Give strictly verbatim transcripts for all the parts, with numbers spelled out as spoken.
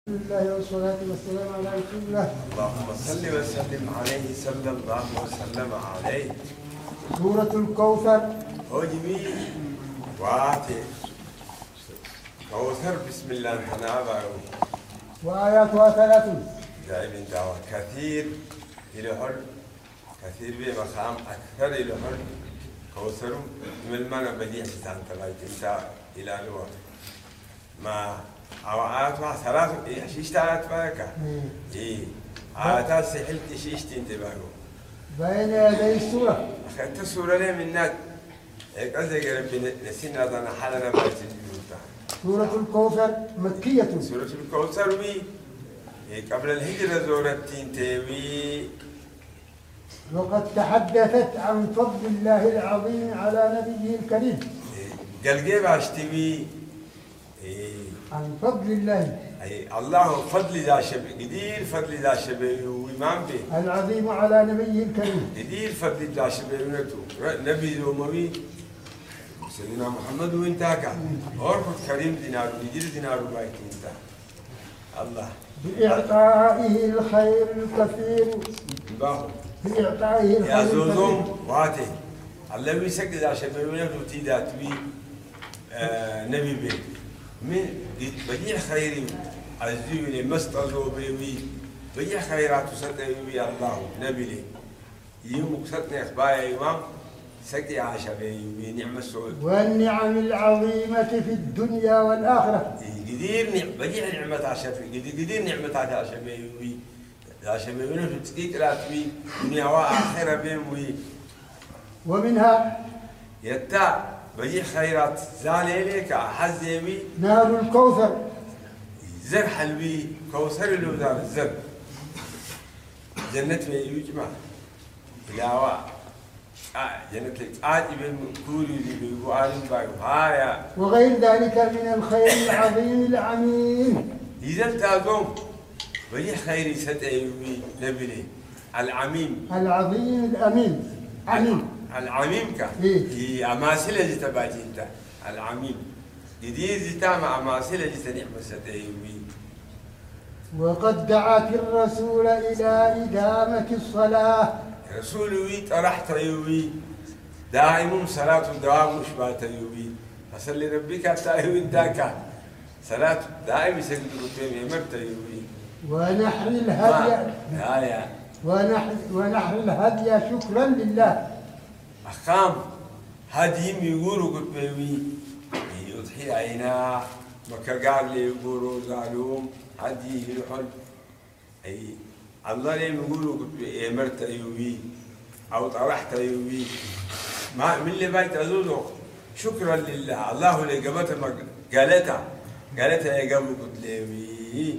الحمد لله والصلاة والسلام على رسول الله. اللهم صل وسلم عليه صلى الله وسلم عليه. سورة الكوثر. هجمي واتي كوثر بسم الله الرحمن وآياتها ثلاث. دائما دعوة كثير إلى حر كثير بمقام أكثر إلى حر كوثر من المعنى بديع سان تلاقي إنسان إلى نور ما أو آياتها ثلاث إيش آيات فاكا إيه آياتها سحلت إيش تنتبهوا بين يدي السورة. أخذت السورة ليه من ناد قصدي قرب نسينا ذا حالنا ما تجيبوها. سورة الكوثر مكية. سورة الكوثر وي قبل الهجرة زورتين تبي وقد تحدثت عن فضل الله العظيم على نبيه الكريم. قال جيب عشتبي عن فضل الله. أي الله فضل ذا شبه قدير فضل ذا شبه وإمام به العظيم على نبيه الكريم. قدير فضل ذا شبه ونتو نبي ذوموي سيدنا محمد وإنتاكا أرفض كريم دينار قدير دينار بايت إنتا الله بإعطائه الخير الكثير. باهو بإعطائه الخير يا الكثير. زوزوم واتي الله ويسك ذا شبه ونتو تيدات بي آه نبي به من بديع خيري عزيزي مستغلو بيوي بديع خيرات ستوي الله نبي لي يوم ستني اخبايا امام سكي عاشا بيوي نعم السعود والنعم العظيمة في الدنيا والآخرة. قدير نعم بديع نعمة عاشا قدير قدير نعمة عاشا بيوي عاشا بيوي في تسكيك لا تبي دنيا وآخرة بيوي ومنها يتا بديع خيرات زالي لك حزيمي نهر الكوثر. زر حلوي كوثر اللي دار الزر جنة يجمع إلاوا آه جنة لك آج بين كوري اللي بيقول عالم بايو هايا وغير ذلك من الخير العظيم العميم. إذا تازوم بديع خيري ستأيوي نبلي العميم العظيم الأمين. عميم. العميم كا إيه؟ هي أماثلة جت باجي أنت العميم جديد جتا مع أماثلة جت نعمة ستأيوي. وقد دعت الرسول إلى إدامة الصلاة. رسول وي طرحت يوي دائم صلاة دوام مش بات يوي فصلي ربك حتى يوداك صلاة دائم يسجد قدام مرت يوي. ونحر الهدي. يا يا ونحر ونحر الهدي شكرا لله. أخام هديم يقولوا قد بيوي يضحي عينا مكرقار لي يقولوا زعلوم هدي يحل أي الله لي يقولوا قد مرت يوي أو طرحت يوي ما من اللي بايت أزوده شكرا لله الله اللي قبتها قالتها قالتها يا قبل قد لي.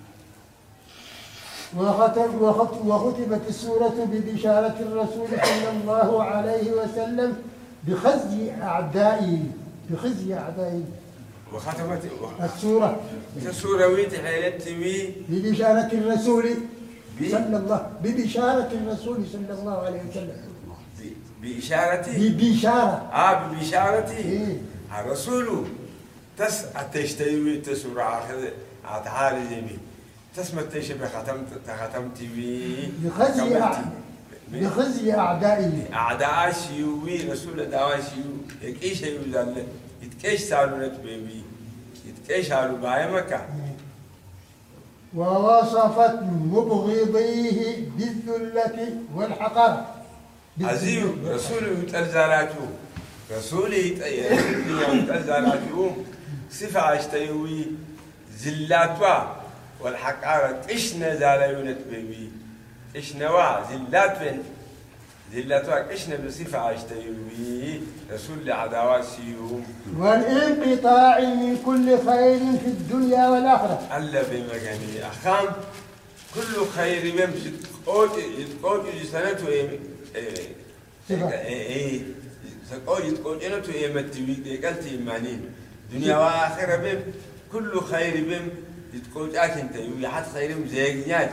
وختم وختمت السورة ببشارة الرسول صلى الله عليه وسلم بخزي أعدائه بخزي أعدائه. وختمت السورة السورة ويت حيلت وي ببشارة الرسول صلى الله ببشارة الرسول صلى الله عليه وسلم. بإشارته ببشارة. آه ببشارته إيه؟ الرسول تس أتشتوي تسورة آخر أتعالي زمي تسمى تشبه ختمت ختمت بي بخزي بخزي أعدائه. أعداء شيوي رسول دعوة شيو يكيش يوزال يتكيش سالو نتبي يتكيش سالو باي مكة. ووصفت مبغضيه بالذلة والحقارة. عزيز رسول يتأذلاته رسول يتأذلاته صفة عشتيوي زلاتوا والحقارة إيش نزال يونت بيبي إيش نوا زلات فين زلاتوا إيش نبصفة عشتيوي رسول عداوات سيوم. والانقطاع من كل خير في الدنيا والآخرة. ألا بمجاني أخام كل خير يمشي قوت قوت جسنته إيه إيه قوت قوت أنا تو إيه متوي قلت إيمانين دنيا وآخرة بيم كل خير بيم يتقول أنت يوي حد خيرهم زيجنات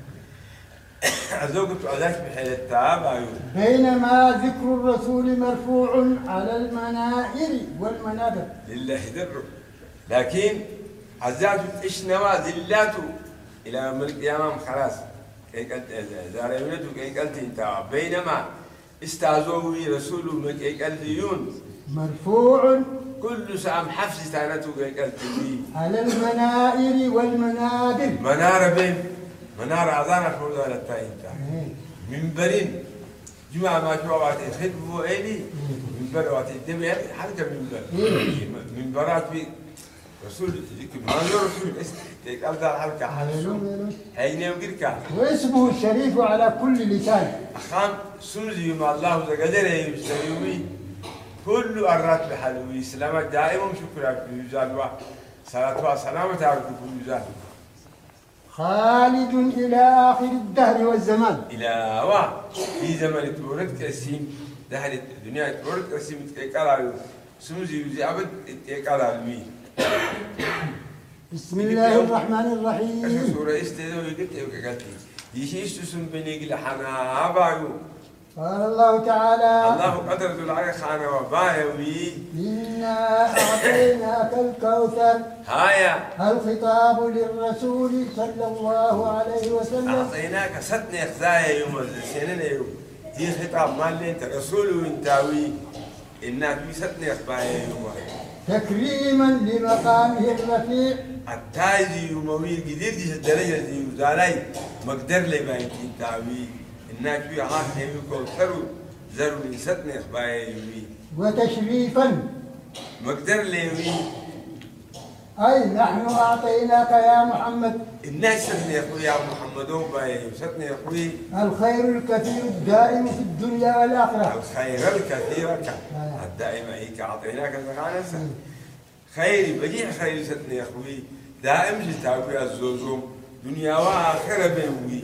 عزوجت عذاك بحيل التعب. بينما ذكر الرسول مرفوع على المنائر والمنابر. لله در لكن عزاتو إيش نوا ذلاتو إلى يوم القيامة خلاص كي قلت زاريونتو كي قلت انت بينما استعزوه رسوله من كي قلت يون مرفوع كل سام حفظ تانتو كي قلت لي على المنائر والمنابر منار بين منار أذان الفرد على التاينتا منبرين جماعة ما شو وقت خدموا إلي منبر وقت الدم حركة منبر منبرات في رسول ذكر ما له رسول تيك أبدا حركة حرسول هاي نيم كركا واسمه الشريف على كل لسان أخام سمزي ما الله زقدره يسوي كل أرات بحلوي سلامة دائما شكرا في يزال صلاة وسلامة على كل يزال خالد إلى آخر الدهر والزمان إلى وا في زمن تورد كسيم دهر الدنيا تورد كسيم تكالو سمزي يزي أبد تكالو مي بسم الله الرحمن الرحيم سورة استدو يقول تيوكا يشيش تسم بنيك لحنا أبايو قال الله تعالى الله قدر ذو العرق خانا وبايوي إنا أعطيناك الكوثر هايا الخطاب للرسول صلى الله عليه وسلم أعطيناك ستني خزايا يوم السنين يوم دي خطاب مال انت رسول وانتاوي إنك ستني خزايا يوم تكريما لمقامه الرفيع التاجي يوموي قدير دي الدرجة دي وزالاي مقدر لي بايتي انتاوي إنك في عاق يميكو ثرو زرو ستني خزايا يومي وتشريفا مقدر لي يومي أي نحن أعطيناك يا محمد الناس ستني يا أخوي يا محمد وباي ستني يا أخوي الخير الكثير الدائم في الدنيا والآخرة الخير الكثير الدائم هيك أعطيناك الزغانة خير بديع خير ستني يا أخوي دائم جتاوي الزوزوم دنيا وآخرة بيوي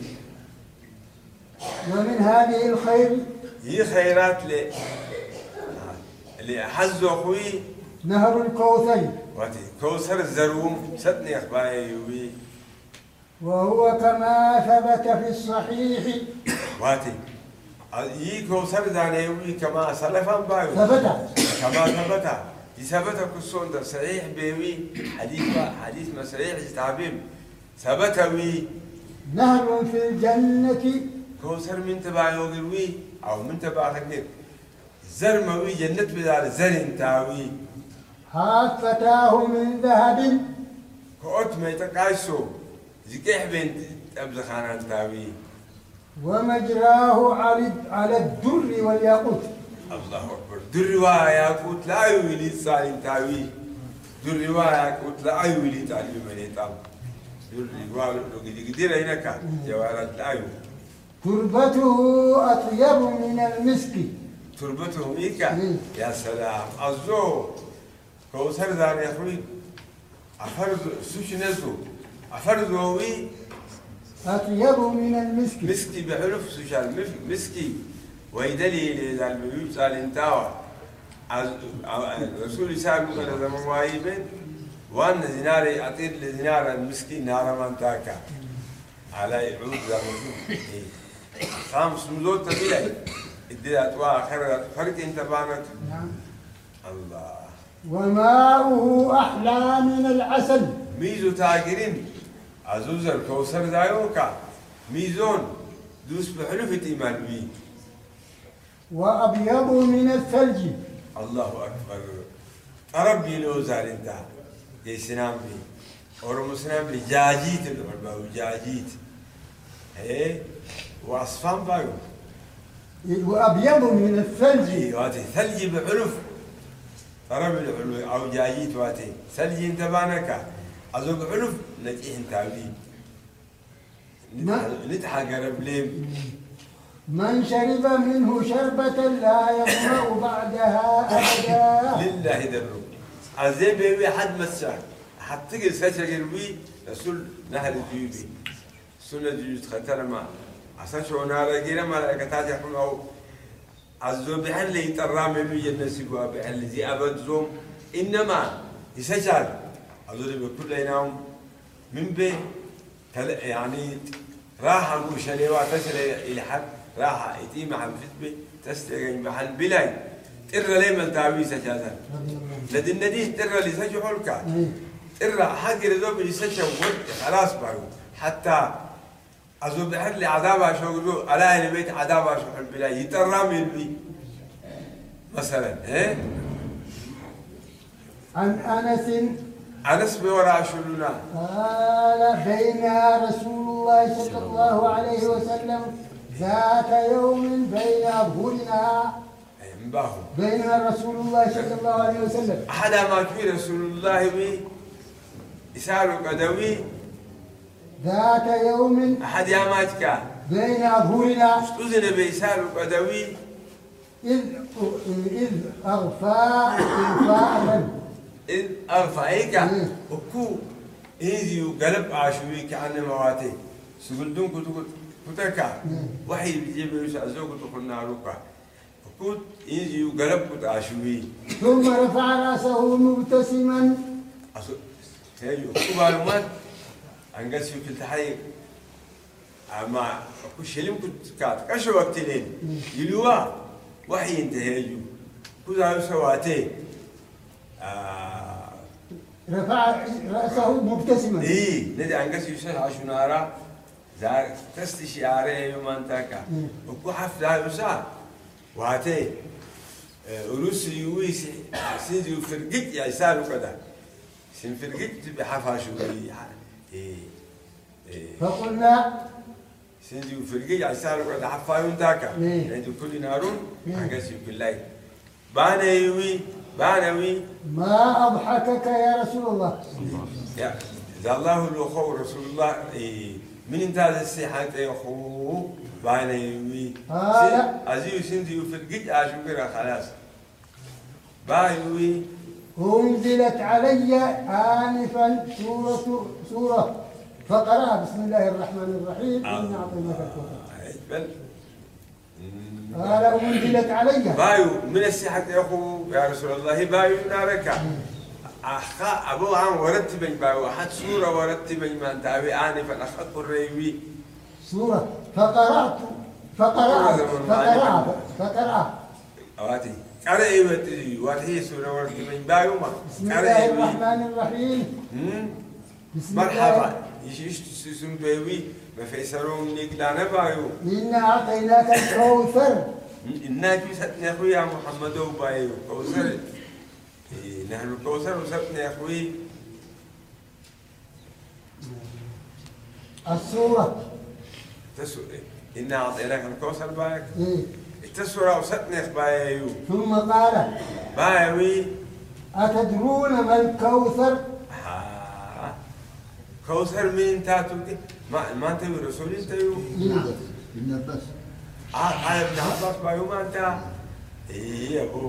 ومن هذه الخير هي خيرات ل اللي أحزوا أخوي نهر الكوثر واتي كوثر الزروم ستني أخباي يوي وهو كما ثبت في الصحيح واتي يي كوثر داني يوي كما سلفا بايو ثبت كما ثبت يثبت كسون ده صحيح بيوي حديث حديث ما صحيح تعبيم ثبت وي نهر في الجنة كوثر من تبع يوغلوي أو من تبع تكنيك زرموي جنة بدار زرن تاوي حافتاه من ذهب كوت ما يتقايسو زكيح بنت أبزخانات تاوي ومجراه على على الدر والياقوت الله أكبر در وياقوت لا يولي سالم تاوي در وياقوت لا يولي تعلم من يتام در وياقوت قدير هناك جوارات لا يولي تربته أطيب من المسك تربتهم إيكا يا سلام أزو كوثر دار يا أخوي أفرد سوش نزو أفرد ووي أطيب من المسك مسكي بحلف سوشال مسكي ويدلي لذا البيوت سال انتاوا الرسول يسأل على زمان وايبين وأن زناري أطير لزنار المسكي نار من تاكا على عود زمان خامس مزود تبيعي الدلات وآخر فرق انت بانك نعم الله وماؤه أحلى من العسل ميزو تاجرين عزوز الكوثر دايوكا ميزون دوس بحلفة إيمان بي وأبيض من الثلج الله أكبر أربي لو زال انت جي سنام بي أورمو سنام بي جاجيت الأربعو جاجيت ايه وأصفان بايو وأبيض من الثلج واتي ثلج بحلف رب الحلو أو جايت واتي ثلج انت بانك أزوج حلف نجيه انت نتحق قرب ليم من شرب منه شربة لا يظمأ بعدها أبدا لله درو عزيز بيبي حد مسا حتى تقل ساشا قلبي رسول نهر الجيوبي سنة جيوت خطر ما عشان شو نارا جيرا ملائكة يحكم أو عزو بحن لي ترامي مي النسيقوا بحن لي أبد زوم إنما يسجل أقول بكل يوم من به يعني راح وشلي وتشلي إلى حد راح يتيم عم فتبه تستجين بحن بلاي ترى لي من تعويسة جازا لدي النديه ترى لي سجحولك إرى حد يردو بيسجل ود خلاص بقى حتى أزود بحر لي عذاب شغله على أهل البيت عذاب شغل بلا يترام البي مثلا إيه عن أنس أنس بورا شلونا قال بينها رسول الله صلى الله عليه وسلم ذات يوم بين أظهرنا مباهو بينها رسول الله صلى الله عليه وسلم أحد ما في رسول الله بي إسار قدوي ذات يوم أحد يا ماتك بين أظهرنا أذن بإسار قدوي إذ إذ أغفى إغفاء إذ أرفعيك وكو إذ يقلب عشوي كأن مواتي سقولدون كتو كتركا وحي بيجيب يوسع زوج تقولنا روكا وكو إذ يقلب كت عشوي ثم رفع رأسه مبتسما أصل هيجو كو معلومات عن قصي في التحقيق أما كو شلم كت كات كشوا وقتين يلوا وحي انتهيجو كو زايو سواتي رفع رأسه مبتسما إيه ندي عن قصي يوسف عشونارا زار تستشعاره يوم أنتاكا وكو حفلة يوسف واتي روس يويس سيدي فرقت يا يسالو كذا سين فرقت بحفا شو إيه إيه فقلنا سيدي فرقت يا يسالو كذا حفا ينتاكا عند كل نارون عن قصي كل بانا يوي بانوي ما أضحكك يا رسول الله يا ذا الله الأخو رسول الله إيه من انتهى السيحة يخو بانوي قال أزيو سنتي في الجد أشوفها خلاص بانوي أنزلت علي آنفا سورة سورة فقرأ بسم الله الرحمن الرحيم إنا أعطيناك الكوثر قال أنزلت علي بايو من السيحة يا أخو يا رسول الله بايو نارك أخا أبو عام ورتبني بايو أحد سورة ورتبني ما أنتابي آنفا أخذ الريوي سورة فقرأت فقرأت فقرأت فقرأت أواتي قرأ إيوتي واتي سورة ورتبني بايو ما بسم الله الرحمن الرحيم مرحبا يشيش تسوسون بيوي ما فيسرون نقلانا بايو إنا أعطيناك الكوثر إنا جوستنا أخوي يا محمد بايو كوثر نحن الكوثر وسبنا أخوي السورة تسو إنا أعطيناك الكوثر بايك إيه؟ التسورة وسبنا بايو ثم قال بايوي أتدرون ما الكوثر؟ ها كوثر من تاتو ما ما أنت رسول أنت يو ابن عباس آه ابن عباس بايو ما أنت إيه يا أبو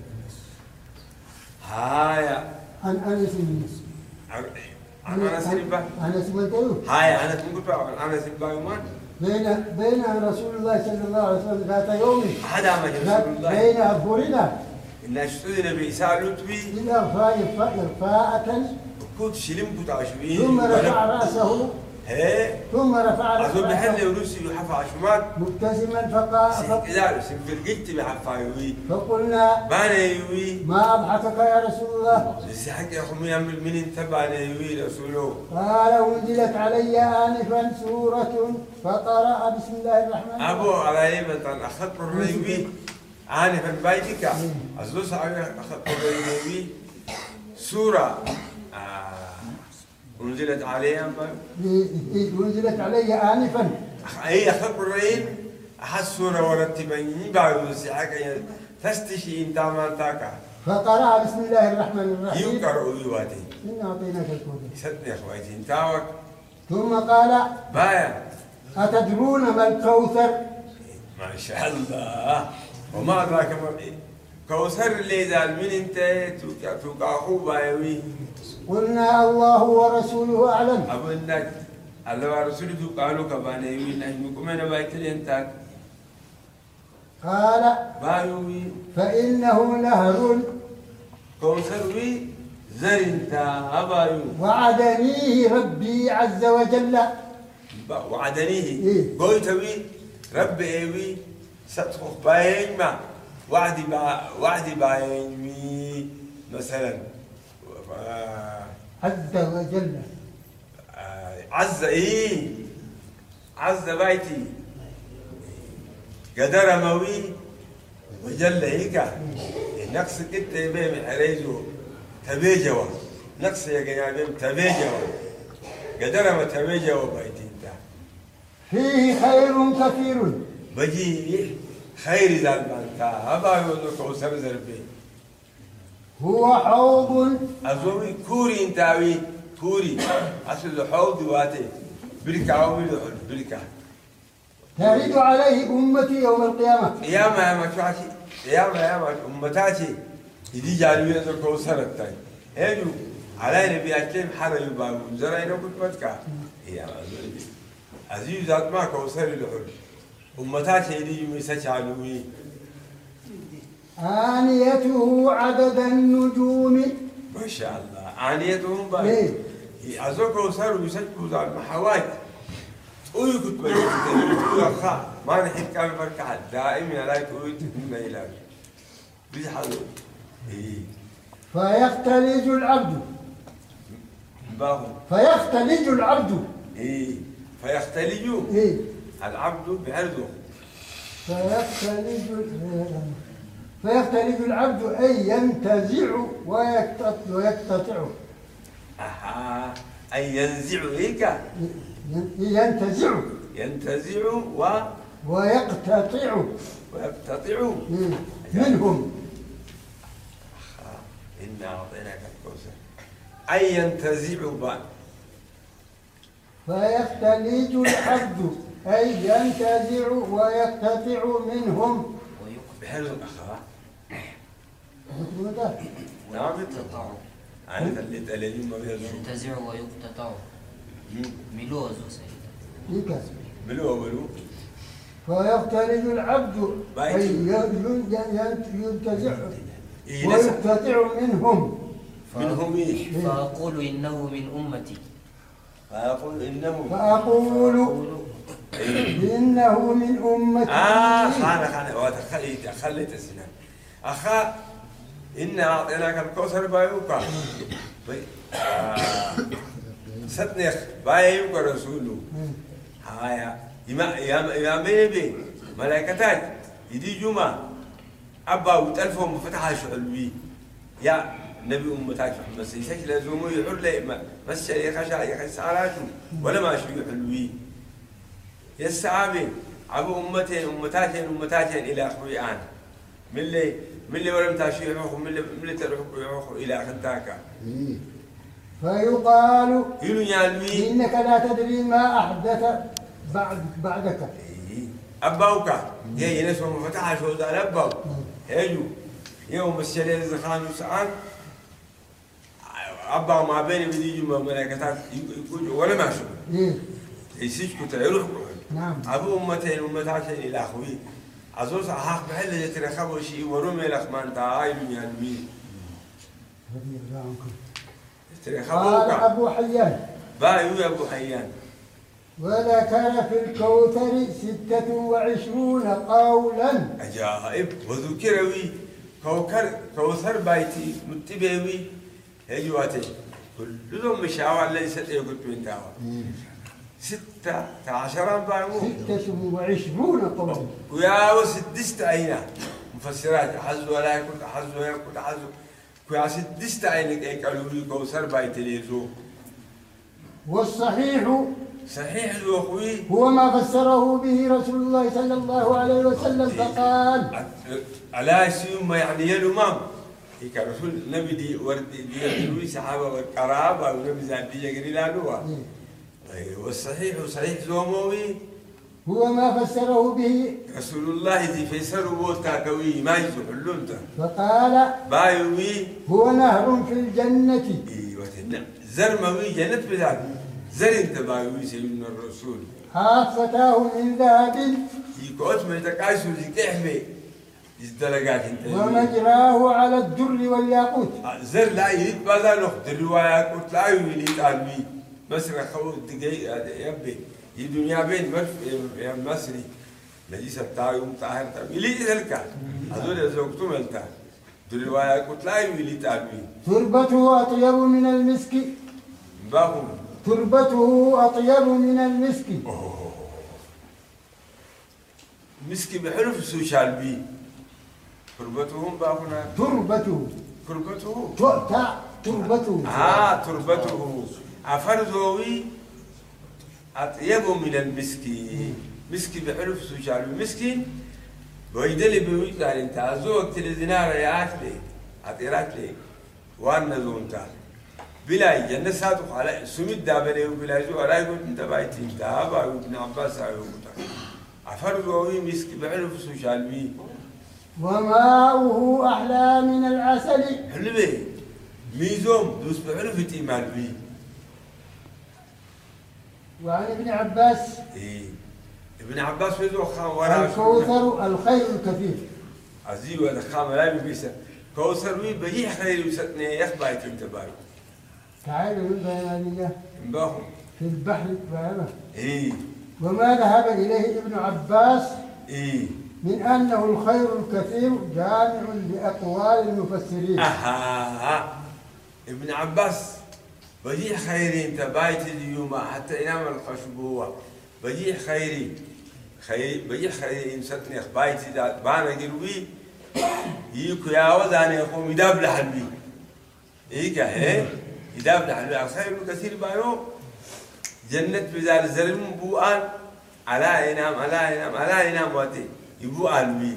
هايا عن أنس بن عن أنس بن بايو أنس بن بايو هايا أنا تقول بايو أنس بن بايو ما بين بين رسول الله صلى الله عليه وسلم ذات يوم هذا ما رسول الله بين أظهرنا إن شتودنا بيسالوا تبي إلى إرفاء إرفاءة كنت شلم كنت عشوائي ثم رفع رأسه هي ثم رفع أزود بحل رأسه وروسي يحفى عشمات مبتسما فقال لا سنفرقت بحفى يوي فقلنا بانا يوي ما أضحكك يا رسول الله بس حق يا أخو يعمل من انتبع يوي رسوله قال أنزلت علي آنفا سورة فقرأ بسم الله الرحمن الرحيم أبو على يمن أخذت الريوي آنفا بايتك أزود سعي أخذت الريوي سورة أنزلت عليها أنزلت علي آنفا أي أخذ الرئيل أحس سورة ورتبيني بعد وسعك تستشي إن تعمل تاكا فقرأ بسم الله الرحمن الرحيم يقرأ ويواتي إنا أعطيناك الكوثر يسدني أخواتي انتاوك ثم قال بايا أتدرون ما الكوثر؟ ما شاء الله وما أدراك ما كوثر اللي زال من انت توقع أخو بايوي قلنا الله ورسوله أعلم أبو إنك الله ورسوله قالوا كبانيوي نحن كمان بايتلي انتاك قال بايوي فإنه نهر كوثر وي زرنتا أبايو وعدنيه ربي عز وجل وعدنيه إيه؟ قلت وي رب إيوي ستخف باين ما وعدي با وعدي باين مثلا عز وجل. آه عز إيه عز بيتي قدر موي وجل هيك نقص كنت بهم حريزو تبيجوا نقص يا جنابهم تبيجوا قدر ما تبيجوا بيتي انت فيه خير كثير بجي خير ذا المنتا هبا يقولوا كوسر زربي هو حوض أزوي كوري انتاوي كوري أصل حوض واتي بركة عومي لحل بركة ترد عليه أمتي يوم القيامة. يا ما يا ما شواشي يا ما يا ما أمتاتي يدي جالوي هذا كوسر التاي هيجو على نبي أكيم حر يباو زرعي نقول بتكا يا ما زوي عزيز ذات ما كوسر لحل أمتاتي يدي يمسك علوي آنيته عدد النجوم. ما شاء الله آنيتهم بقى إيه؟ أزوج كوسر ويسكبوا ذا المحواج أوي كنت بقول خا ما نحب كان بركع دائما لا تقول ما يلاقي بيحلو إيه فيختلج العبد باهو فيختلج العبد إيه فيختلجوا إيه؟ العبد بعرضه فيختلج فيختلج العبد أي ينتزع ويقتطع ويقتطع. أها أي ينزع هيك ينتزع ينتزع و ويقتطع ويقتطع منهم. إنا أعطيناك الكوثر أي ينتزع بقى فيختلج العبد أي ينتزع ويقتطع منهم. بحلو أخا يقتطع نعم يقتطع أنا خليت اليوم ما بيزور ينتزع ويقتطع ملو زو سيد إيكا بلو بلو فيختلج العبد أي ينتزع ويقتطع منهم. منهم إيش فأقول إنه من أمتي فأقول إنه فأقول إنه من أمتي. آه خانا خانا وتخليت خليت السنان أخا إنا أعطيناك الكوثر بايوكا آه ستنخ بايوكا رسوله هايا يما يما يما بيبي ملائكتات يدي جمعة أبا وتلفهم فتحها شعلوي يا نبي أمتاك محمد سيسك لازمو يحر لي مسجد يخشى يخشى سعراته ولا ما شو يحلوي يا السعابي عبو أمتين أمتاتين أمتاتين إلى أخوي آن من اللي من اللي ولم تاشي يحوخ من اللي من اللي تروح يحوخ إلى أخنتاكا فيقال يلو يالوي إنك لا تدري ما أحدث بعد بعدك. أباوكا هي ينسوا فتحها شو ذا أباو هيجو يوم الشليل الزخان وسعان أبا ما بيني بدي يجوا ملائكتات يقولوا ولا ما شو إيه؟ يسيجوا تعيروا نعم. أبو أمتين أمتاتين إلى أخوي عزوز أحق بحل يترى خبر شيء ورمي الأخمان تعايل يالوي رضي الله عنكم. يترى قال خبر أبو حيان بايو يا أبو حيان وذكر في الكوثر ستة وعشرون قولا. عجائب وذكروي كوكر كوثر بايتي متبوي هجواتي كلهم مشاوى ليست يقول بين دعوة ستة عشر بايمو ستة وعشرون قولا ويا وسدست عينا مفسرات حز ولا يكون حز ولا يكون حز ويا سدست عينك أي قالوا لي كوثر بايتي ليزو. والصحيح صحيح يا أخوي هو ما فسره به رسول الله صلى الله عليه وسلم فقال على سيوم يعني يلو مام هيك رسول نبي دي ورد دي يلوي صحابة والقرابة ونبي زاد دي يجري لالوا والصحيح صحيح زوموي هو ما فسره به رسول الله دي فيسر ووتا قوي ما يزحلون تا فقال بايوي هو نهر في الجنة. ايوه زرموي جنة بذات زر انت بايوي سيدنا الرسول حافتاه من ذهب يقعد ما يتقايسوا زكحمي يزدلقات انت ومجراه على الدر والياقوت. زر لا يريد بذا نخد الروايات قلت لا يريد تعلمي مصر خوض دقيقة يبي الدنيا بين يا مصري ليس التايم طاهر يلي ذلك هذول زوجتهم التا الروايات قلت لا يريد تعلمي تربته أطيب من المسك باهم تربته أطيب من المسك. مسك بحلف السوشيال بي تربتهم باهنا تربته تربته تؤتى تربته. آه تربته أفرزوي أطيب من المسك. مسك بحلف السوشيال بي مسكين ويدلي بيوت قال أنت أزوج تلزينار يا أكلي أطيرات لي وأنا زونتا بلا جنة صادق على سميد دابني وبلا جو أراي قلت أنت بايتين تابا وابن عباس عيوبتا أفرزوي مسك بحلف السوشيال بي وماؤه أحلى من العسل. حلبي ميزوم دوس بحلف تيمان بي. وعن ابن عباس إيه ابن عباس فيزو خام ورا الكوثر الخير الكثير. عزيز ولا خام لا بيسا كوثر وي بيجي خير وستني يخبايت انت بارو تعالوا من بيانية مباهم في البحر فهمه. إيه وما ذهب إليه ابن عباس إيه من أنه الخير الكثير جامع لأقوال المفسرين. أها ابن عباس بجي خيري انت بايت اليوم حتى ينام الخشبوة بجي خيري خيري بجي خيري انساتني بايتي بانا قلبي يكو يا وزاني يقوم يداب لحلبي إيكا إيه يداب لحلبي الخير الكثير بانو جنة بزار الزلم بوآن على ينام على ينام على ينام واتي يبوآن بي.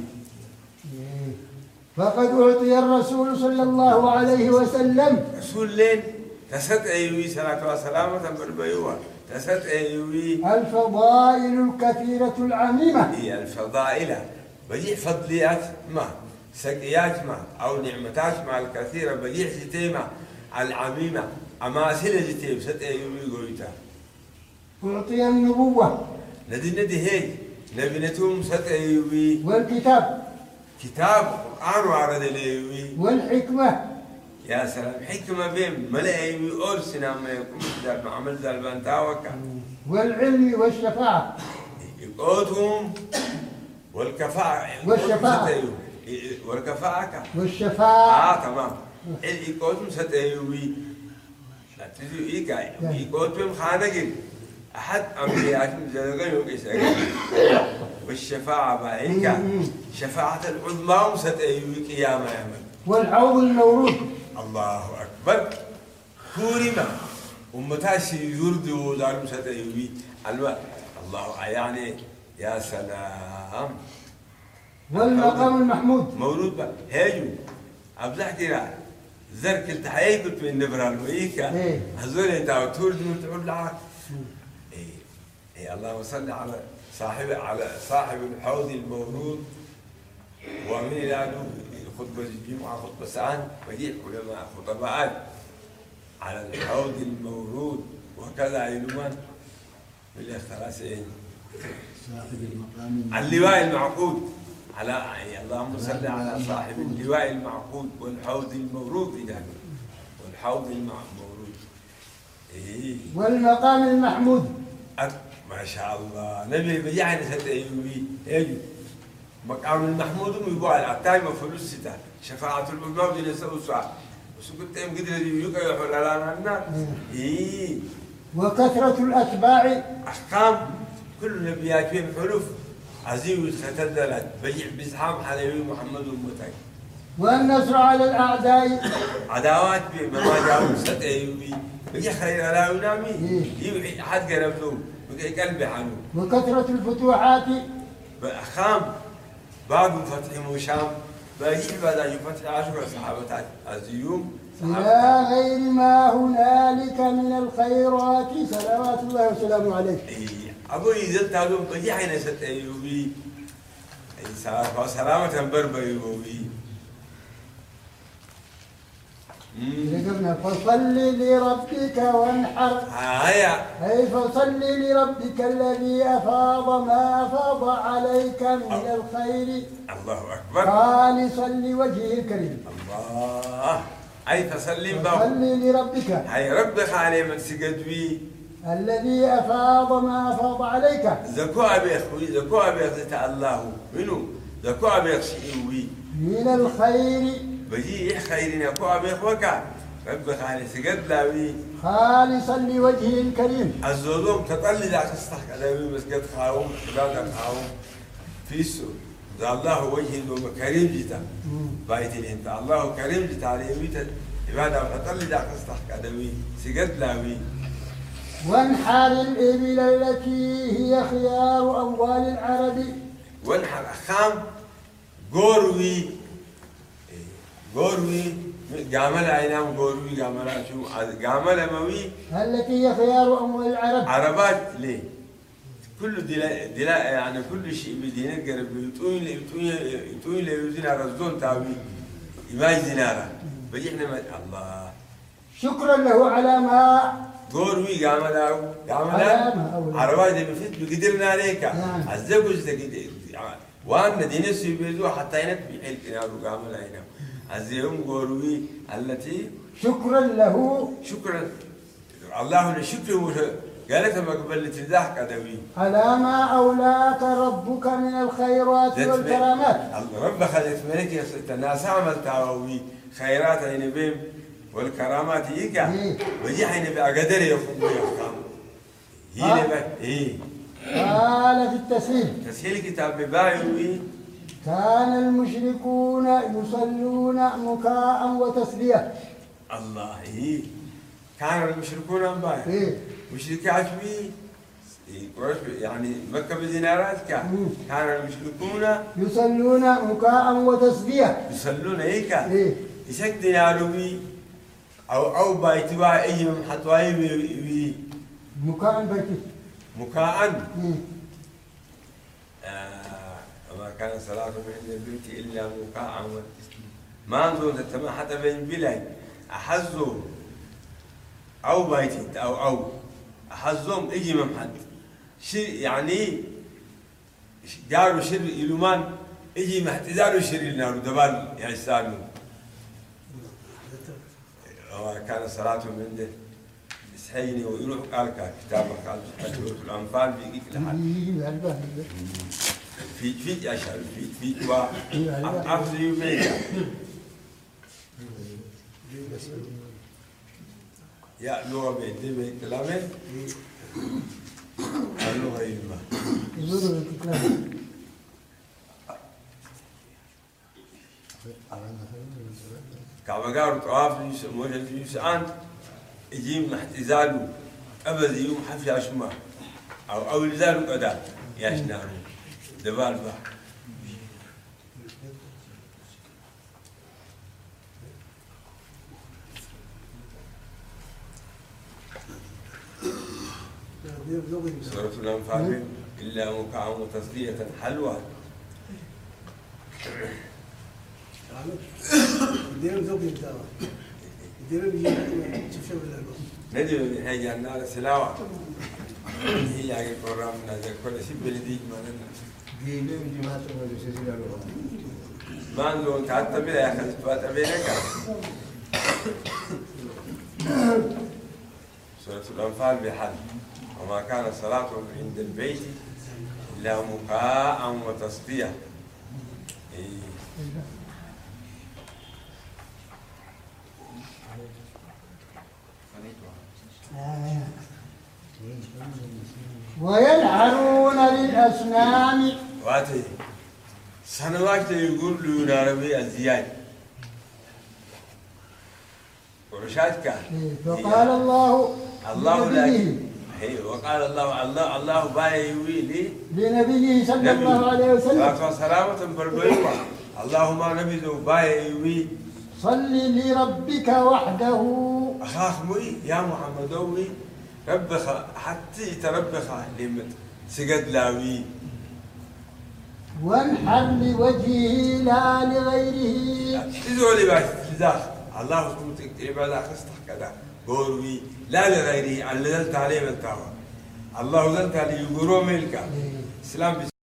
فقد أعطي الرسول صلى الله عليه وسلم رسول لين تسد أيوي صلاة وسلامة بالبيوة تسد أيوي الفضائل الكثيرة العميمة. هي الفضائل بجيح فضليات ما سقيات ما أو نعمتات ما الكثيرة بجيح ستيمة العميمة أماثل ستيم سد أيوي قويتا. أعطي النبوة ندي ندي هي نبي نتوم سد أيوي والكتاب كتاب قرآن وعرض أيوي والحكمة. يا سلام حكمة بين ملأي أرسنا ما يكون مثل ما عمل ذا البنتاوكا والعلم والشفاعة يقودهم والكفاءة والشفاعة والكفاءة والشفاعة. آه تمام يقودهم ستأيوي لا تجي إيكا يقودهم خانقين أحد أمرياتهم زلقين وكيسا والشفاعة بايكا شفاعة العظمى ستأيوي قيامة يمن والحوض المورود. الله أكبر كورما ومتاشي يردو دارم ستأيوي الله يعني يا سلام. والمقام المحمود مولود بقى هاجو أبزح كده زرك التحيي كنت من نبرال وإيكا هزول أنت تورد من تقول لك إيه إيه اللهم صل على صاحب على صاحب الحوض المولود ومن إلى خطبة الجمعة خطبة سعان وجيء علماء خطباء على الحوض المورود وكذا علمان بالله خلاص إيه صاحب المقام اللواء المعقود على اللهم صل على صاحب اللواء المعقود والحوض المورود إذا والحوض المورود إيه والمقام المحمود. ما شاء الله نبي بيعني ستأيوي يجو مقام المحمود ويقول التايم فلوس ستا شفاعة المولود ينسوا ساعة وسكت يوم قدر يجوا يحول على النار. إيه وكثرة الأتباع أحكام كل نبيات فيهم حلف عزيز ختدلت بيع بزحام حلوي محمد ومتاك. والنصر على الأعداء عداوات بما جاءوا ستأيوي بيع خير لا ينامي يوحي حد قربته بقى قلبي حنو. وكثرة الفتوحات بأحكام باب فتح وشام بيجي بعد فتح عشر صحابة الزيوم إلى غير ما هنالك من الخيرات صلوات الله وسلامه عليه. أبو يزل تعلم بيجي حين ست أيوبي سلامة بربيوبي. ذكرنا فصل لربك وانحر. هيا أي فصل لربك الذي أفاض ما أفاض عليك من الخير. الله أكبر. خالصا لوجهه الكريم. الله أي فصل فصل لربك. هاي ربك عليه من سجدوي. الذي أفاض ما أفاض عليك. زكوا أبي أخوي زكوا أبي أخوي الله منو زكوا أبي أخوي من الخير. بجي خيرنا كوا أبي أخوك رب خالي سجد لاوي خالصا لوجهه الكريم الزولوم تطلي لا تستحق لاوي مسجد خاوم عبادة خاوم في السوق ذا الله وجهه دوم كريم جدا بايتين انت الله كريم جدا عليه ويت عبادة تطلي لا تستحق لاوي سجد لاوي وانحر الإبل التي هي خيار أموال العرب وانحر أخام غوروي غوروي جامل عينام غوروي جامل شو جامل موي التي هي خيار أموال العرب عربات ليه كل دلاء دلاء يعني كل شيء بدينة قرب يطوي يطوي يطوي ليوزين على الزون تاوي ما يزينها بيجي إحنا الله شكرا له على ما غوروي جامل أو جامل عربات ده بفيت بقدرنا عليك عزقوا زقيد وأن دينه سيبيزو حتى ينك بيحل كنارو جامل عينام عزيهم غوروي التي شكرا له شكرا الله لشكره قالت ما قبل تزاح قدوي على ما أولاك ربك من الخيرات والكرامات رب خلت ملك الناس عمل تعوي خيرات النبيم والكرامات يكا وجي حين بقدر يخم ويخم هي نبى ايه قال في التسهيل تسهيل كتاب ببايوي كان المشركون يصلون مكاء وتسلية الله إيه كان المشركون أنبايا إيه مشركات بي قريش يعني مكة بدينارات كان كان المشركون يصلون مكاء وتسلية يصلون هيك إيه يسك دينارو بي أو أو بايتوا أيهم حتواي بي مكاء بيتي مكاء إيه وما كان صلاة عند البيت إلا مكاء وتسلية ما انظر تما حتى بين بلاي أحزوا أو بايتي أو أو أحزهم إجي ممحد شيء يعني جارو شر يلومان إجي محتزارو شر النار دبال يعسانو وما كان صلاة عند سحيني ويروح قال كتابك قال الأنفال بيجيك لحد في في أشهر في في وا أفضل يومين يا لغة بيدي بكلامه اللغة يلما كابجار طواف موجود يسعان يجيب محتزالو أبد يوم حفل أشما أو أو لزالو قدا ياشنارو دبال با سورة الأنفال إلا مكعا وتصدية حلوى ندي من حاجة النار سلاوة هي يعني قرام نازل كل شيء بلدي ما لنا ما عندهم تعتبر بلا يا أخي تعتبر لك سورة الأنفال بحل وما كان صلاتهم عند البيت إلا مكاء وتصدية ويلعنون للأصنام واتي سنوات يقول لون عربي الزياد ورشاد كان فقال الله الله لكن هي وقال الله الله الله بايوي لي لنبيه صلى الله عليه وسلم سلامة بربيوة اللهم نبي ذو بايوي صل لربك وحده أخاف مي يا محمد وي رب خ حتى تربخ لمت سجد لاوي وانحر لوجهه لا لغيره تزولي باش تزاخ الله سبحانه عبادة خستح كذا قولوي لا لغيره اللي دلت عليه بالتاوى الله دلت عليه يقولوا ملكا اسلام